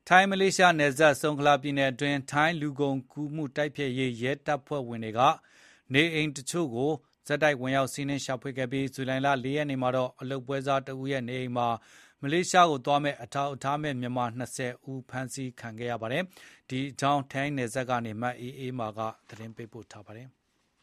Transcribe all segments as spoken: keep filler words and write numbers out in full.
ထိုင်းမလေးရှားနယ်စပ်ဆုံခလာပြည်နယ်အတွင်းထိုင်းလူကုန်ကူးမှုတိုက်ဖျက်ရေးရဲတပ်ဖွဲ့ဝင်တွေကနေအိမ်တချို့ကိုဆက်တိုက်ဝင်ရောက်စီးနင်းရှာဖွေခဲ့ပြီးဇူလိုင်လ၄ရက်နေ့မှာတော့အလုပ်ပွဲစားတဦးရဲ့နေအိမ်မှာမလေးရှားကိုသွားမဲ့အထောက်အထားမဲ့မြန်မာ၂၀ဦးဖမ်းဆီးခံခဲ့ရပါတယ်။ဒီအကြောင်းထိုင်းနယ်စပ်ကနေမအေးအေးမာကသတင်းပေးပို့ထားပါတယ်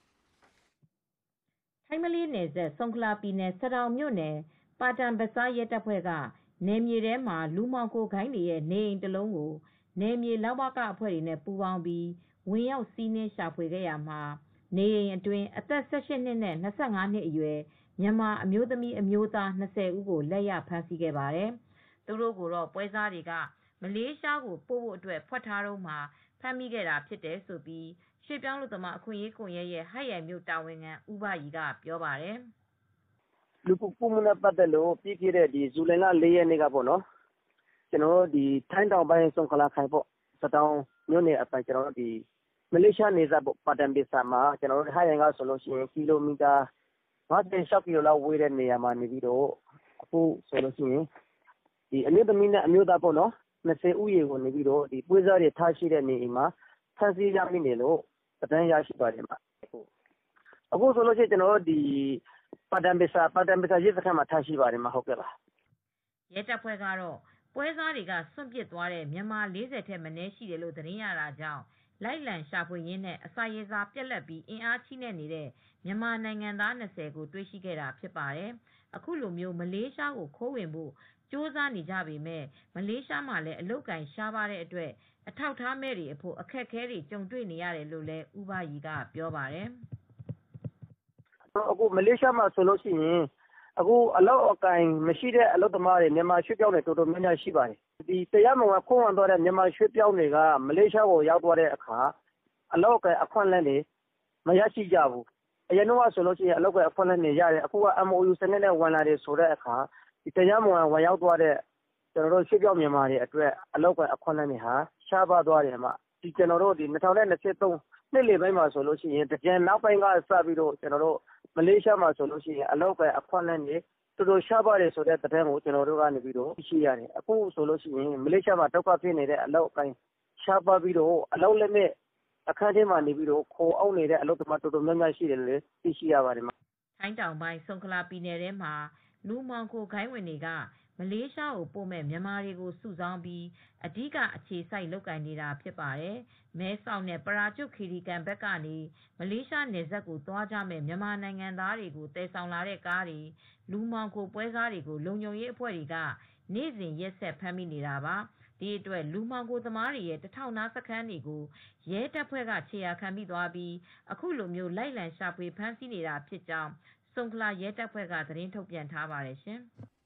။ထိုင်းမလေးနယ်စပ်ဆုံခလာပြည်နယ်စဒေါင်မြို့နယ်ပါတန်ဘဆားရဲတပ်ဖွဲ့ကနယ်မြေထဲမှာလူမှောင်ခိုဂိုဏ်းတွေရဲ့နေအိမ်တလုံးကိုနယ်မြေလဝကအဖွဲ့တွေနဲ့ပူးပေါင်းပြီးဝင်ရောက်စီးနင်းရှာဖွေခဲ့ရာမှာနေအိမ်အတွင်းအသက်၁၈နှစ်နဲ့၂၅နှစ်အရွယ်မြန်မာအမျိုးသမီးအမျိုးသား၂၀ဦးကိုလက်ရဖမ်းဆီးခဲ့ပါတယ်။သူတို့ကိုတော့ပွဲစားတွေကမလေးရှားကိုပို့ဖို့အတွက်ဖွက်ထားတုန်းမှာဖမ်းမိခဲ့တာဖြစ်တယ်လို့ရွှေပြောင်းလူသမားအခွင့်ရေးကွန်ရက်ရဲ့ဟတ်ရိုင်မြို့တာဝန်ခံဦးဘရီကပြောပါတယ်။လူကုန်ကူးမှုနဲ့ပတ်သက်လို့ပြီးခဲ့တဲ့ဇူလိုင်လ၄ရက်နေ့ကပေါ့နော်ကျနော်တို့ဒီထိုင်းတောင်ပိုင်းဆုံခလာခရိုင်ပေါ့စတောင်မြို့နယ်အပိုင်ကျနော်တို့ဒီမလေးရှားနယ်စပ်ပေါ့ပါတန်ဘေဆာမှာကျနော်တို့ဟိုင်ယန်ကဆိုလို့ရှိရင်ကီလိုမီတာ၅၆ကီလိုလောက်ဝေးတဲ့နေရာမှာနေပြီးတော့အခုဆိုလို့ရှိရင်ဒီအမျိုးသမီးနဲ့အမျိုးသားပေါ့နော်၂၀ဦးရေကိုနေပြီးတော့ဒီပွဲစားတွေထားရှိတဲ့နေအိမ်မှာဖမ်းဆီးရမိနေလို့သတင်းရရှိပါတယ်မှာအခုဆိုလို့ရှိရင်ကျနော်တို့ဒီပါတန်ဘေဆာပါတန်ဘေဆာရဲစခန်းမှာထားရှိပါတယ်မှာဟုတ်ကဲ့ပါရဲတပ်ဖွဲ့ကတော့ပွဲစားတွေကစွန့်ပစ်သွားတဲ့မြန်မာ၄၀ထက်မနည်းရှိတယ်လို့သတင်းရတာကြောင့်လိုက်လံရှာဖွေရင်းနဲ့အစာရေစာပြက်လက်ပြီးအင်အားချိနဲ့နေတဲ့မြန်မာနိုင်ငံသား၂၀ကိုတွေ့ရှိခဲ့တာဖြစ်ပါတယ်။အခုလိုမျိုးမလေးရှားကိုခိုးဝင်ဖို့ကြိုးစားနေကြပေမဲ့မလေးရှားမှာလည်းအလုပ်ကိုင်ရှားပါတဲ့အတွက်အထောက်ထားမဲ့တွေအဖို့အခက်အခဲတွေကြုံတွေ့နေရတယ်လို့လည်းဦးဘရီကပြောပါတယ်။အခုမလေးရှားမှာဆိုလို့ရှိရင်အခုအလုပ်အကိုင်မရှိတဲ့အလုပ်သမားတွေမြန်မာရွှေ့ပြောင်းတွေတော်တော်များများရှိပါတယ်။ဒီတရားမဝင်ခိုးဝင်သွားတဲ့မြန်မာရွှေ့ပြောင်းတွေကမလေးရှားကိုရောက်သွားတဲ့အခါအလုပ်အကိုင်အခွင့်အလမ်းတွေမရရှိကြဘူး။အရင်ကဆိုလို့ရှိရင်အလုပ်အကိုင်အခွင့်အလမ်းတွေရတယ်အခုက M O U စနစ်နဲ့ဝင်လာတယ်ဆိုတဲ့အခါဒီတရားမဝင်ဝင်ရောက်သွားတဲ့ကျနော်တို့ရွှေ့ပြောင်းမြန်မာတွေအတွက်အလုပ်အကိုင်အခွင့်အလမ်းတွေဟာရှားပါးသွားတယ်မှာဒီကျနော်တို့ဒီ၂၀၂၃နှစ်လယ်ပိုင်းမှာဆိုလို့ရှိရင်တကြံနောက်ပိုင်းကစပြီးတော့ကျနော်တို့မလေးရှားမှာဆိုလို့ရှိရင်အလုပ်ပဲအခွင့်အလမ်းတွေတော်တော်ရှားပါတယ်ဆိုတဲ့သတင်းကိုကျွန်တော်တို့ကနေပြီးတော့ရှိရတယ်အခုဆိုလို့ရှိရင်မလေးရှားမှာဒုက္ခဖြစ်နေတဲ့အလုပ်အကိုင်ရှားပါပြီးတော့အလုပ်လက်မဲ့အခန်းထဲမှာနေပြီးတော့ခိုးအောင်နေတဲ့အလုပ်သမားတော်တော်များများရှိတယ်လို့သိရှိရပါတယ်မှာထိုင်းတောင်ပိုင်းဆုံခလာပြည်နယ်ထဲမှာလူမှောင်ခိုဂိုဏ်းဝင်တွေကမလေးရှားကိုပို့မဲ့မြန်မာတွေကိုစုဆောင်းပြီးအဓိကအခြေစိုက်လုပ်ကိုင်နေတာဖြစ်ပါတယ်။မဲဆောက်နဲ့ပရာကျွတ်ခီရီကန်ဘက်ကနေမလေးရှားနယ်စပ်ကိုသွားကြမဲ့မြန်မာနိုင်ငံသားတွေကိုတည်ဆောင်လာတဲ့ကားတွေလူမှောင်ခိုပွဲစားတွေကိုလုံခြုံရေးအဖွဲ့တွေကနေ့စဉ်ရက်ဆက်ဖမ်းမိနေတာပါ။ဒီအတွက်လူမှောင်ခိုသမားတွေရဲ့တထောက်နားစခန်းတွေကိုရဲတပ်ဖွဲ့ကခြေရာခံမိသွားပြီးအခုလိုမျိုးလိုက်လံရှာဖွေဖမ်းဆီးနေတာဖြစ်ကြောင်းဆုံခလာရဲတပ်ဖွဲ့ကသတင်းထုတ်ပြန်ထားပါတယ်ရှင်။